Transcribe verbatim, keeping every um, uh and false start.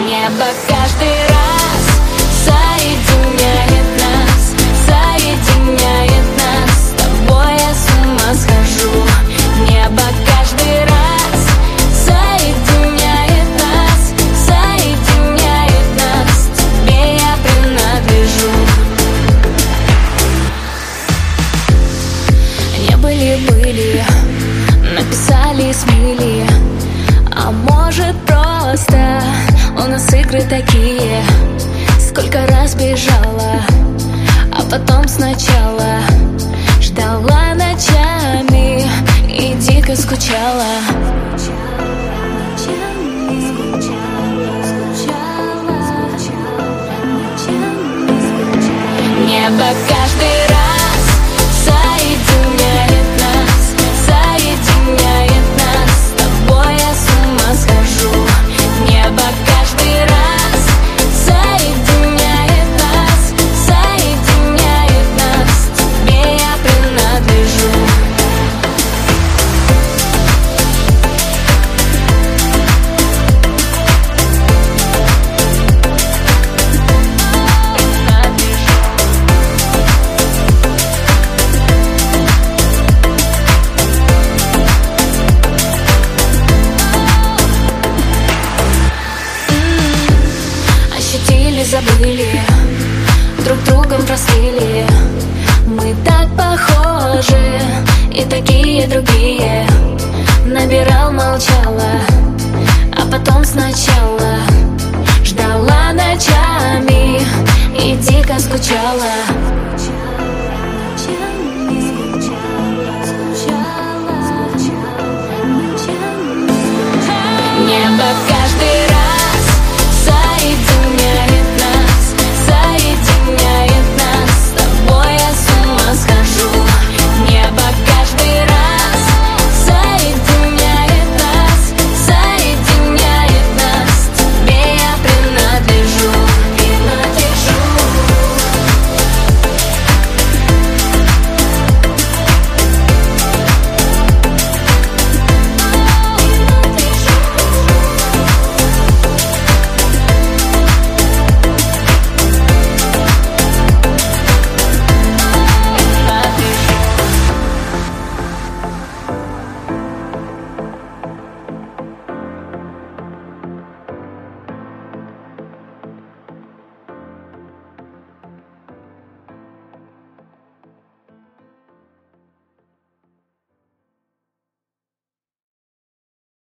Небо каждый раз соединяет нас, соединяет нас. С тобой я с ума схожу. Небо каждый раз соединяет нас, соединяет нас. Тебе я принадлежу. Не были-были, написали, смели. А может просто у нас игры такие. Сколько раз бежала, а потом сначала ждала ночами и дико скучала. Небо каждый раз соединяет нас, соединяет нас. С тобой я с ума схожу. Небо каждый раз соединяет нас, соединяет нас. Тебе я принадлежу. Ощутили, забыли, друг другом простыли. Мы так похожи и такие другие. Набирал, молчала,